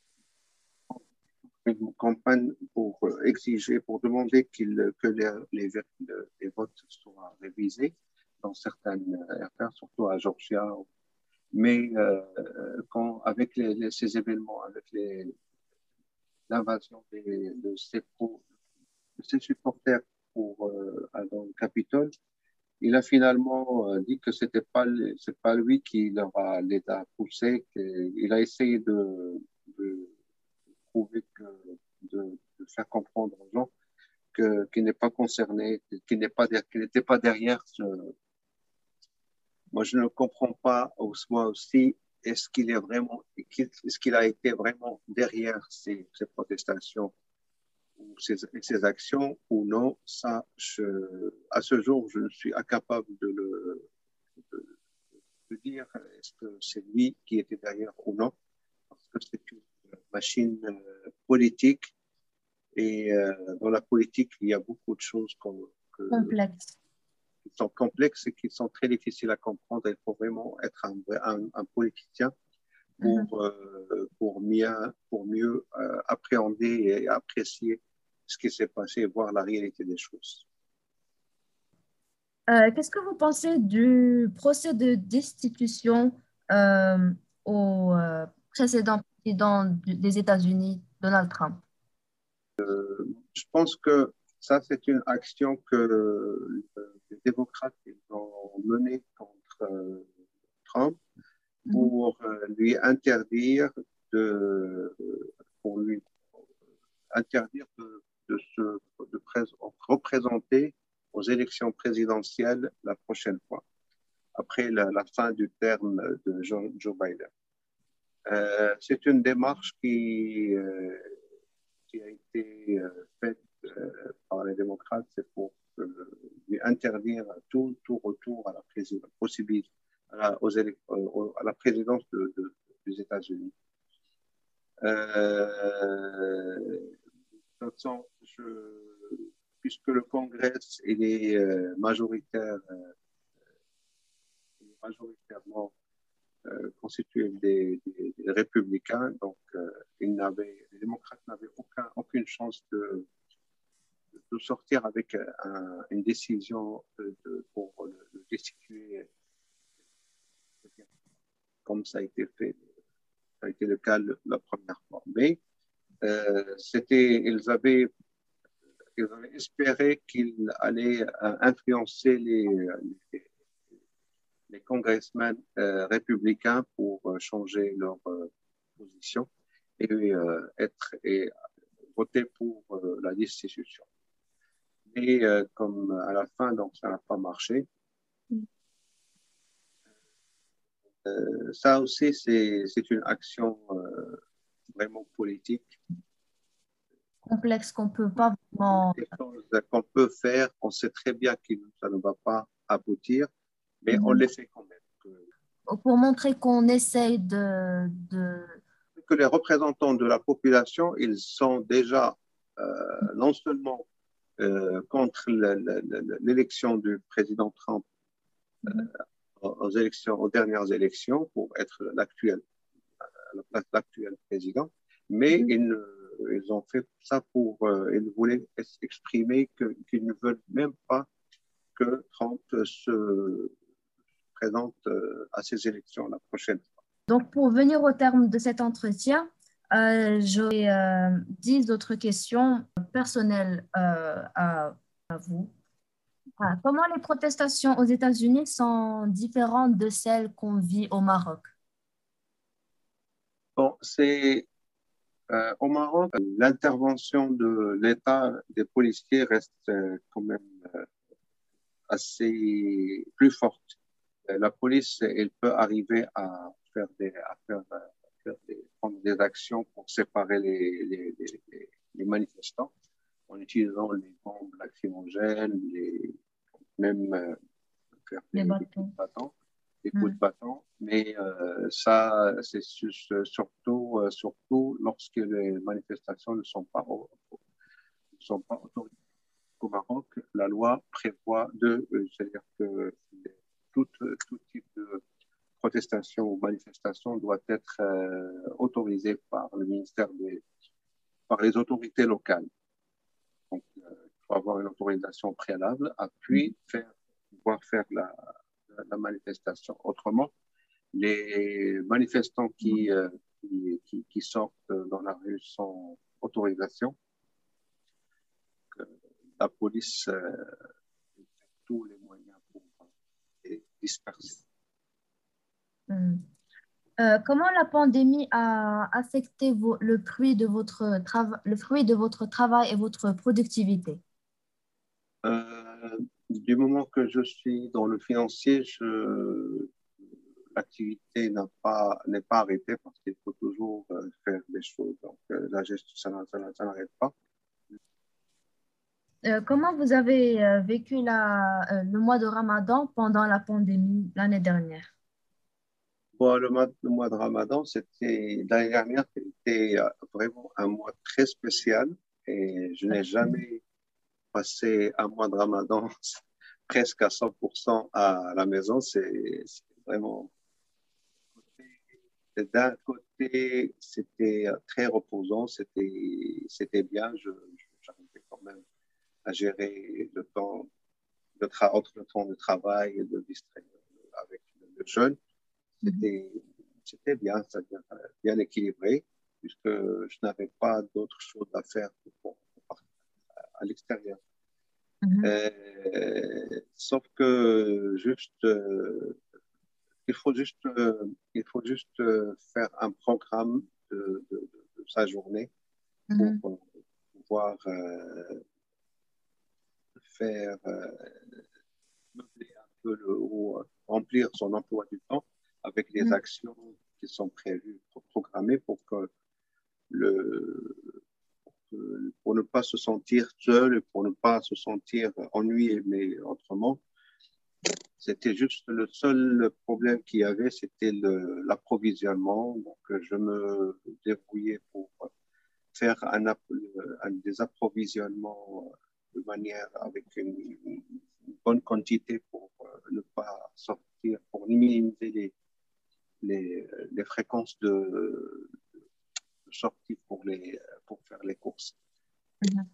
une campagne pour euh, exiger, pour demander qu'il, que les, les, les votes soient révisés dans certaines affaires, surtout à Georgia. Mais euh, quand, avec les, les, ces événements, avec les, l'invasion des, de, ses pro, de ses supporters pour, euh, dans le Capitole, il a finalement euh, dit que c'était pas, c'est pas lui qui leur a, les a poussés, qu'il a essayé de, de prouver que, de, de faire comprendre aux gens que, qu'il n'est pas concerné, qu'il n'est pas, qu'il n'était pas derrière ce. Moi, je ne comprends pas, moi aussi, est-ce qu'il est vraiment, est-ce qu'il a été vraiment derrière ces, ces protestations ou ces, ces actions ou non. Ça, je, à ce jour, je ne suis incapable de le de, de dire est-ce que c'est lui qui était derrière ou non, parce que c'est une machine euh, politique. Et euh, dans la politique, il y a beaucoup de choses qu'on, que, Complexe. qui sont complexes et qui sont très difficiles à comprendre. Il faut vraiment être un, un, un politicien pour, Mhm. euh, pour mieux, pour mieux euh, appréhender et apprécier ce qui s'est passé et voir la réalité des choses. Euh, qu'est-ce que vous pensez du procès de destitution euh, au euh, précédent président du- des États-Unis, Donald Trump? Je pense que ça, c'est une action que euh, les démocrates ils ont menée contre euh, Trump Mhm. pour euh, lui interdire de, pour lui interdire de, de se de pré représenter aux élections présidentielles la prochaine fois, après la, la fin du terme de Joe, Joe Biden. Euh, c'est une démarche qui, euh, qui a été euh, faite euh, par les démocrates, c'est pour euh, lui interdire tout, tout retour à la présidence, possibilité à la, aux euh, à la présidence de, de, des États-Unis. Euh, de toute façon, je, puisque le Congrès il est euh, majoritaire, euh, majoritairement euh, constitué des, des, des républicains, donc euh, ils n'avaient, les démocrates n'avaient aucun, aucune chance de, de sortir avec un, une décision de, de, pour le, le destituer comme ça a été fait, ça a été le cas la première fois. Mais euh, c'était, ils avaient ils avaient espéré qu'il allait euh, influencer les, les, les congressmen euh, républicains pour euh, changer leur euh, position et euh, être et voter pour euh, la destitution. Et euh, comme à la fin, donc ça n'a pas marché. Euh, ça aussi, c'est, c'est une action euh, vraiment politique. Complexe qu'on peut pas vraiment... Des choses qu'on peut faire, on sait très bien que ça ne va pas aboutir, mais mm-hmm. on les fait quand même. Pour montrer qu'on essaye de, de... Que les représentants de la population, ils sont déjà euh, non seulement euh, contre l'élection du président Trump euh, aux, élections, aux dernières élections pour être l'actuel, la place d'actuel président, mais mm-hmm. ils, ils ont fait ça pour, euh, ils voulaient exprimer que, qu'ils ne veulent même pas que Trump se présente euh, à ces élections la prochaine fois. Donc, pour venir au terme de cet entretien, euh, j'aurais euh, dix autres questions personnelles euh, à, à vous. Ah, comment les protestations aux États-Unis sont différentes de celles qu'on vit au Maroc? Bon, c'est euh, au Maroc, l'intervention de l'État, des policiers reste euh, quand même euh, assez plus forte. La police, elle peut arriver à faire des, à faire, à faire des, prendre des actions pour séparer les, les, les, les manifestants en utilisant les bombes lacrymogènes, les, même euh, faire des, des coups de bâton, des coups mmh. de bâton. Mais euh, ça, c'est surtout, euh, surtout lorsque les manifestations ne sont pas, ne sont pas autorisées. Au Maroc, la loi prévoit de, euh, c'est-à-dire que Tout, tout type de protestation ou manifestation doit être euh, autorisé par le ministère des, par les autorités locales. Donc, euh, il faut avoir une autorisation préalable, à puis faire, pouvoir faire la, la, la manifestation. Autrement, les manifestants qui, euh, qui, qui, qui sortent dans la rue sans autorisation, que la police euh, fait tous les moyens pour les disperser. Mmh. Euh, comment la pandémie a affecté vos, le, fruit de votre le fruit de votre travail et votre productivité? Euh, du moment que je suis dans le financier, je, l'activité n'a pas, n'est pas arrêtée parce qu'il faut toujours euh, faire des choses. Donc, euh, la gestion, ça, ça, ça n'arrête pas. Euh, comment vous avez euh, vécu la, euh, le mois de Ramadan pendant la pandémie l'année dernière? Bon, le mois, le mois de Ramadan, c'était l'année dernière, c'était vraiment un mois très spécial et je n'ai jamais passé un mois de Ramadan presque à cent pour cent à la maison. C'est vraiment, d'un côté, c'était très reposant, c'était c'était bien. Je, j'arrivais quand même à gérer le temps, le tra- entre le temps de travail et de distraire avec le jeûne. C'était, c'était bien, c'est-à-dire bien équilibré, puisque je n'avais pas d'autres choses à faire pour, pour, à l'extérieur. Mm-hmm. Euh, sauf que juste euh, il faut juste, euh, il faut juste euh, faire un programme de, de, de, de sa journée pour Mhm. euh, pouvoir euh, faire euh, meubler un peu le, ou euh, remplir son emploi du temps avec les Mhm. actions qui sont prévues, pro- programmées pour que le, euh, pour ne pas se sentir seul et pour ne pas se sentir ennuyé. Mais autrement, c'était juste le seul problème qu'il y avait, c'était le- l'approvisionnement. Donc, euh, je me débrouillais pour faire un, app- un- des approvisionnements de manière avec une, une bonne quantité pour euh, ne pas sortir, pour minimiser les, les, les fréquences de, de sortie pour, les, pour faire les courses. Mhm.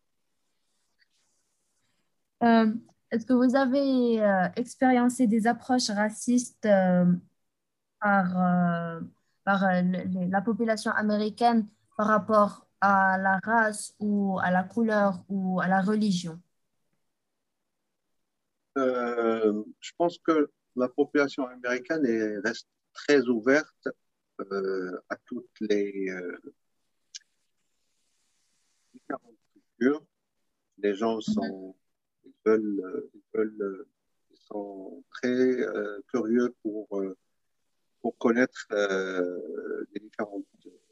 Euh, Est-ce que vous avez euh, expériencé des approches racistes euh, par, euh, par euh, le- le- la population américaine par rapport à la race ou à la couleur ou à la religion? Euh, je pense que la population américaine est, reste très ouverte euh, à toutes les euh, différentes cultures. Les gens Mhm. sont, ils veulent, euh, ils veulent, euh, ils sont très euh, curieux pour, euh, pour connaître euh, les différentes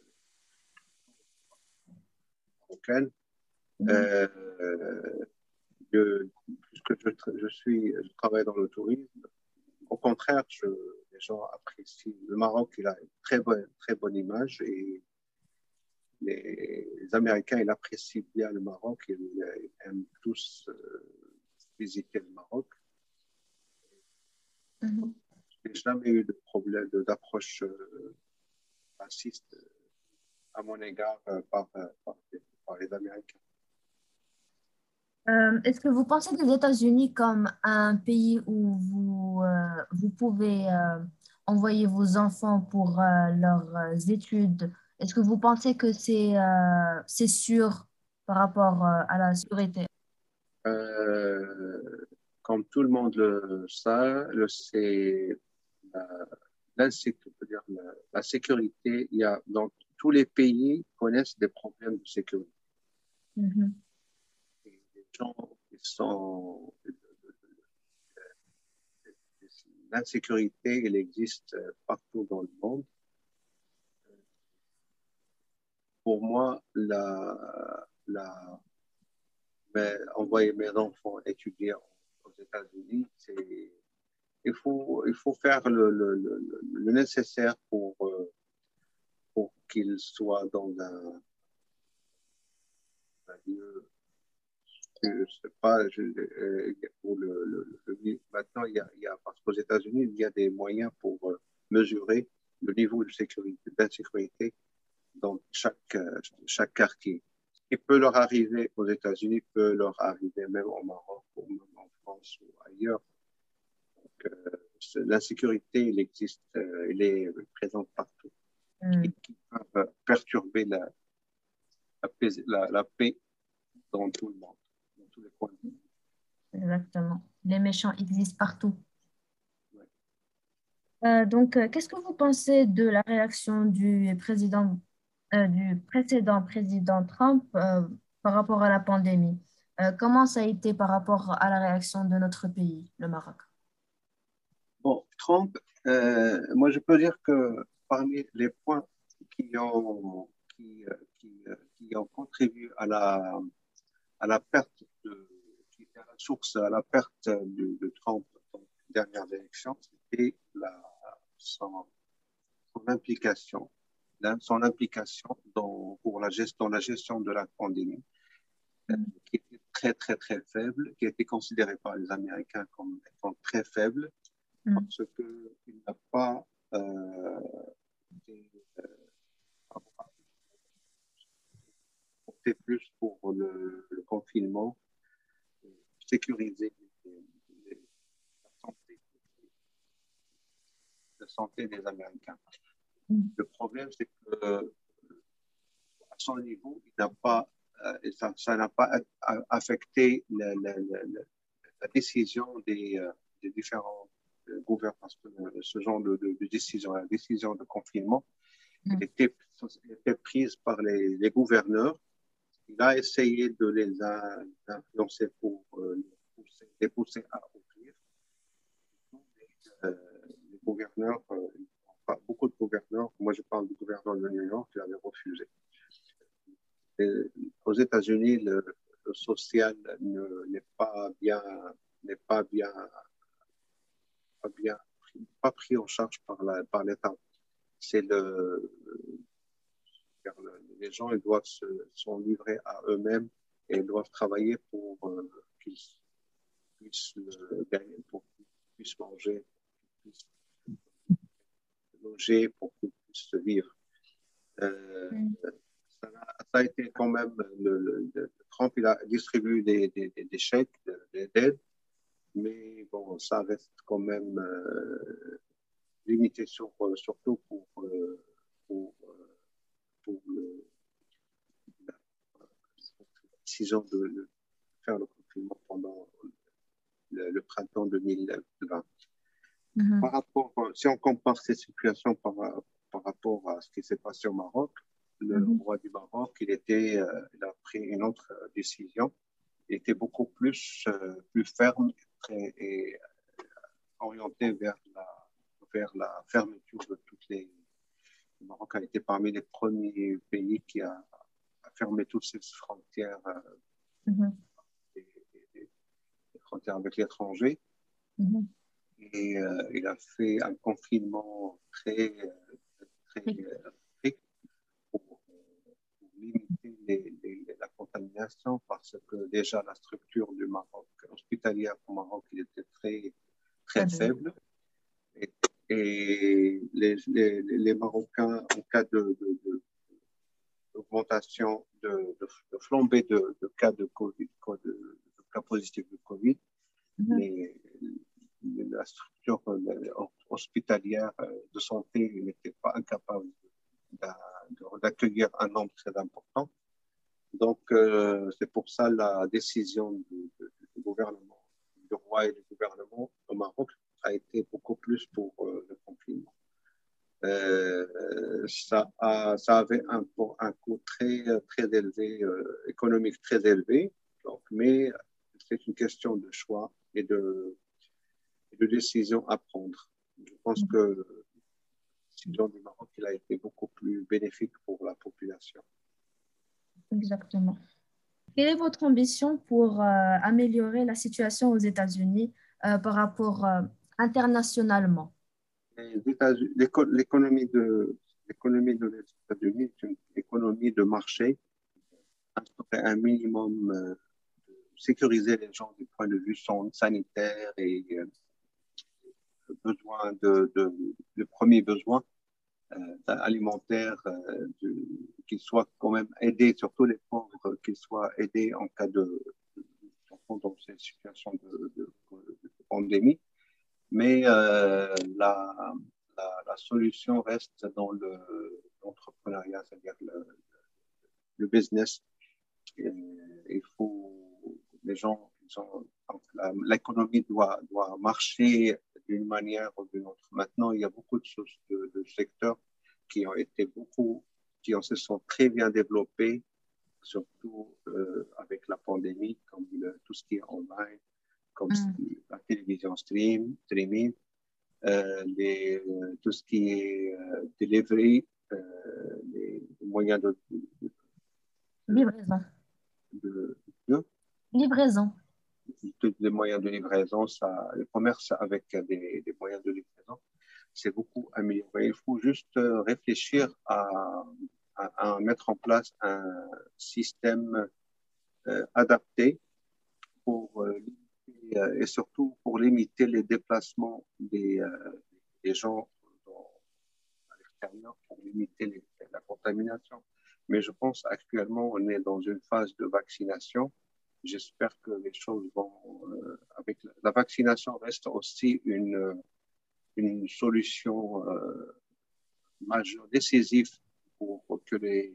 locales. Mhm. Euh, je, puisque je, je suis, je travaille dans le tourisme, au contraire, je, les gens apprécient. Le Maroc, il a une très bonne, très bonne image et les, les Américains, ils apprécient bien le Maroc, ils, ils aiment tous euh, visiter le Maroc. Mhm. Je n'ai jamais eu de problème de- d'approche euh, raciste à mon égard euh, par, euh, par, par les Américains. Euh, est-ce que vous pensez des États-Unis comme un pays où vous, euh, vous pouvez euh, envoyer vos enfants pour euh, leurs euh, études? Est-ce que vous pensez que c'est euh, c'est sûr par rapport euh, à la sécurité? Euh, comme tout le monde le sait, le sait la, l'insécurité, la, la sécurité, il y a, dans tous les pays connaissent des problèmes de sécurité. Mhm. Et les gens qui sont l'insécurité, elle existe partout dans le monde. Pour moi, la, la, mais envoyer mes enfants étudier aux États-Unis, c'est, il faut, il faut faire le, le, le, le nécessaire pour, euh, pour qu'ils soient dans un, un lieu, je ne sais pas, je, euh, pour le, le, le, maintenant, il y a, il y a, parce qu'aux États-Unis, il y a des moyens pour euh, mesurer le niveau de sécurité, d'insécurité dans chaque, euh, chaque quartier. Ce qui peut leur arriver aux États-Unis peut leur arriver même au Maroc ou même en France ou ailleurs. Donc, euh, l'insécurité, il existe, euh, il est présent partout, qui, Mm. qui peuvent perturber la, la, paix, la, la paix dans tout le monde, dans tous les coins du monde. Exactement. Les méchants existent partout. Ouais. Euh, donc, euh, qu'est-ce que vous pensez de la réaction du président, euh, du précédent président Trump euh, par rapport à la pandémie? Euh, comment ça a été par rapport à la réaction de notre pays, le Maroc? Bon, Trump, euh, moi je peux dire que parmi les points qui ont, qui, euh, qui, euh, qui ont contribué à la, à la perte de, qui était à la source à la perte de, de Trump dans les dernières élections, c'était la, son, son implication, son implication dans, pour la gestion, dans la gestion de la pandémie, euh, Mhm. qui était très, très, très faible, qui a été considérée par les Américains comme étant très faible, Mhm. parce qu'il n'a pas euh, été euh, opté plus pour le, le confinement, sécuriser les, les, la, santé, la santé des Américains. Mhm. Le problème, c'est que à son niveau, il n'a pas, euh, ça, ça n'a pas affecté la, la, la, la décision des, euh, des différents gouverne, parce que ce genre de, de, de décision, la décision de confinement, Mm. elle était, elle était prise par les, les gouverneurs. Il a essayé de les influencer pour euh, les, pousser, les pousser à ouvrir. Euh, les gouverneurs, euh, pas beaucoup de gouverneurs, moi je parle du gouverneur de New York, il avait refusé. Et aux États-Unis, le, le social n'est pas bien, n'est pas bien, pas bien, pas pris en charge par la, par l'État. C'est le, les gens, ils doivent se sont livrés à eux-mêmes et ils doivent travailler pour euh, qu'ils puissent euh, gagner, pour qu'ils puissent manger, pour qu'ils puissent loger, pour qu'ils puissent vivre. Euh, Mm. ça, a, ça a été quand même, le, le, le Trump, il a distribué des, des, des chèques, des aides, mais bon, ça reste quand même euh, limité sur, surtout pour, euh, pour, pour le, la décision de, de faire le confinement pendant le, le printemps deux mille vingt. Mm-hmm. Par rapport, si on compare ces situations par, par rapport à ce qui s'est passé au Maroc, le mm-hmm. roi du Maroc, il, était, euh, il a pris une autre décision. Il était beaucoup plus, euh, plus ferme et, et orienté vers la, vers la fermeture de toutes les... Le Maroc a été parmi les premiers pays qui a, a fermé toutes ses frontières, euh, mm-hmm. les, les, les frontières avec l'étranger. Mm-hmm. Et euh, il a fait un confinement très, très strict pour, pour limiter les, les, la contamination, parce que déjà la structure du Maroc, hospitalière au Maroc, il était très, très mmh. faible. Et, et les, les, les Marocains, en cas de, de, de, d'augmentation, de, de, de flambée de, de cas de COVID, de, de cas positifs de Covid, mmh. les, la structure hospitalière de santé n'était pas incapable d'accueillir un nombre très important. Donc, euh, c'est pour ça la décision du, du gouvernement, du roi et du gouvernement au Maroc a été beaucoup plus pour euh, le confinement. Euh, ça, a, ça avait un, un coût très, très élevé, euh, économique très élevé, donc, mais c'est une question de choix et de de décision à prendre. Je pense que la décision du Maroc il a été beaucoup plus bénéfique pour la population. Exactement. Quelle est votre ambition pour euh, améliorer la situation aux États-Unis euh, par rapport euh, internationalement? L'économie de, l'économie de les États-Unis est une économie de marché, un minimum euh, sécuriser les gens du point de vue sanitaire et euh, besoin de, de, de premiers besoins euh, alimentaires, euh, qu'ils soient quand même aidés, surtout les pauvres, qu'ils soient aidés en cas de, de dans ces situations de, de, de pandémie. Mais euh, la, la, la solution reste dans l'entrepreneuriat, c'est-à-dire le, le business. Et, il faut les gens, l'économie doit, doit marcher d'une manière ou d'une autre. Maintenant, il y a beaucoup de, choses, de, de secteurs qui ont été beaucoup, qui ont, se sont très bien développés, surtout euh, avec la pandémie, comme le, tout ce qui est online, comme mm. la télévision stream, streaming, euh, les, euh, tout ce qui est euh, delivery, euh, les moyens de, de, de livraison. De, de, livraison. Les moyens de livraison, ça, le commerce avec des, des moyens de livraison, c'est beaucoup amélioré. Il faut juste réfléchir à, à, à mettre en place un système euh, adapté pour euh, limiter, euh, et surtout pour limiter les déplacements des, euh, des gens dans, à l'extérieur, pour limiter les, la contamination. Mais je pense actuellement, on est dans une phase de vaccination. J'espère que les choses vont... Euh, avec la, la vaccination reste aussi une, une solution euh, majeure, décisive pour, pour que les...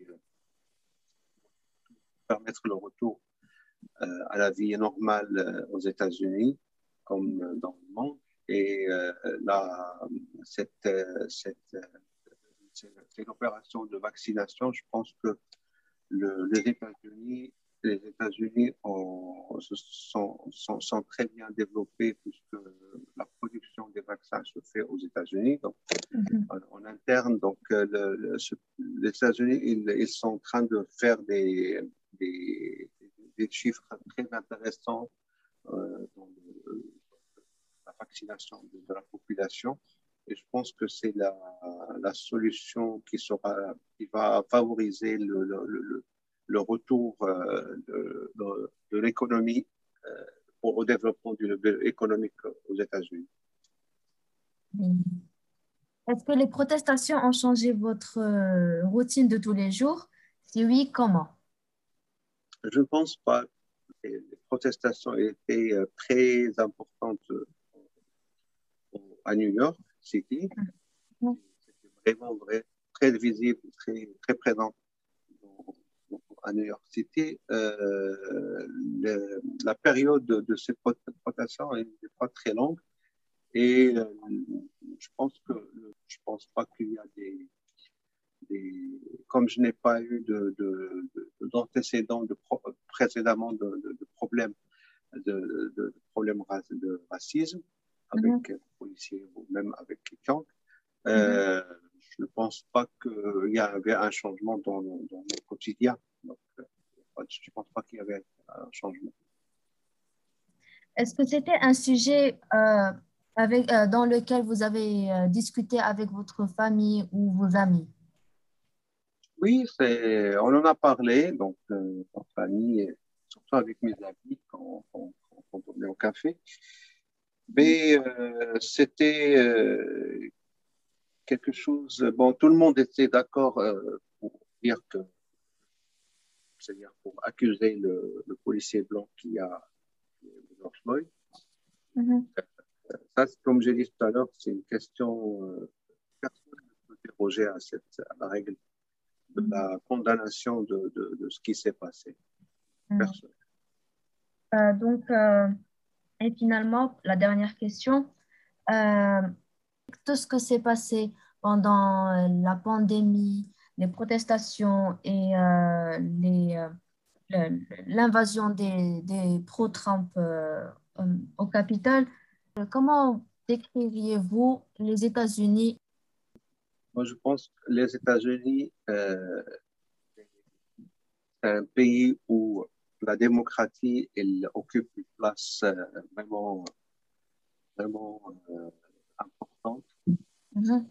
permettre le retour euh, à la vie normale euh, aux États-Unis, comme euh, dans le monde. Et euh, la, cette, euh, cette, euh, cette, cette opération de vaccination, je pense que le, les États-Unis, les États-Unis ont, se sont, sont, sont très bien développés puisque la production des vaccins se fait aux États-Unis, donc Mhm. en, en interne. Donc euh, le, le, ce, les États-Unis, ils, ils sont en train de faire des, des, des chiffres très intéressants euh, dans le, la vaccination de, de la population. Et je pense que c'est la, la solution qui, sera, qui va favoriser le, le, le, le retour euh, de, de, de l'économie euh, au développement du, économique aux États-Unis. Est-ce que les protestations ont changé votre euh, routine de tous les jours? Si oui, comment? Je ne pense pas. Les protestations étaient euh, très importantes euh, à New York City. Mhm. C'était vraiment vrai, très visible, très, très présent à New York City. Euh, le, la période de, de ces protestations n'est pas très longue et euh, je pense que je pense pas qu'il y a des, des comme je n'ai pas eu de, de, de, d'antécédents de pro, précédemment de, de, de problèmes de, de, de problèmes de racisme avec Mhm. les policiers ou même avec quelqu'un. Mhm. Euh, je ne pense pas qu'il y avait un changement dans, dans le quotidien. Donc, euh, je ne pense pas qu'il y avait un changement. Est-ce que c'était un sujet euh, avec, euh, dans lequel vous avez euh, discuté avec votre famille ou vos amis? Oui, c'est, on en a parlé, donc euh, en famille, et surtout avec mes amis quand, quand, quand on est au café. Mais euh, c'était euh, quelque chose. Bon, tout le monde était d'accord euh, pour dire que, c'est-à-dire pour accuser le, le policier blanc qui a George Floyd. Mhm. Ça, comme j'ai dit tout à l'heure, c'est une question, euh, personne ne peut déroger à, cette, à la règle de la condamnation de, de, de ce qui s'est passé. Mhm. Personne. Euh, donc, euh, et finalement, la dernière question. Euh, tout ce que s'est passé pendant euh, la pandémie, les protestations et euh, les, euh, le- l'invasion des, des pro-Trump euh, euh, au Capitole, euh, comment décririez-vous les États-Unis? Moi, je pense que les États-Unis, euh, c'est un pays où la démocratie, elle occupe une place euh, vraiment, vraiment euh, importante. Mhm.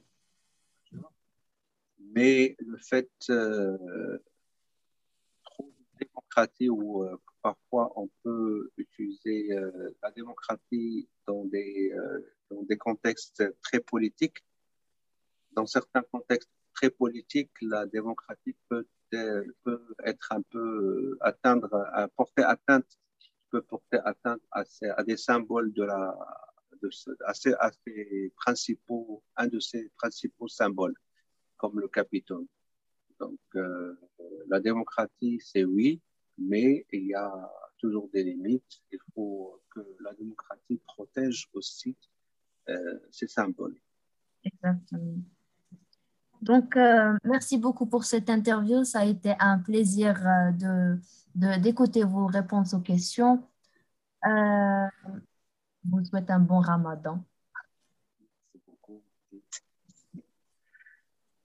Mais le fait euh, trop de démocratie où euh, parfois on peut utiliser euh, la démocratie dans des, euh, dans des contextes très politiques. Dans certains contextes très politiques, la démocratie peut, euh, peut être un peu euh, atteindre, à porter atteinte, peut porter atteinte à, ces, à des symboles de la, de ce, à, ces, à ces principaux, un de ces principaux symboles, comme le Capitole. Donc, euh, la démocratie, c'est oui, mais il y a toujours des limites. Il faut que la démocratie protège aussi euh, ces symboles. Exactement. Donc, euh, merci beaucoup pour cette interview. Ça a été un plaisir euh, de, de- d'écouter vos réponses aux questions. Euh, je vous souhaite un bon Ramadan.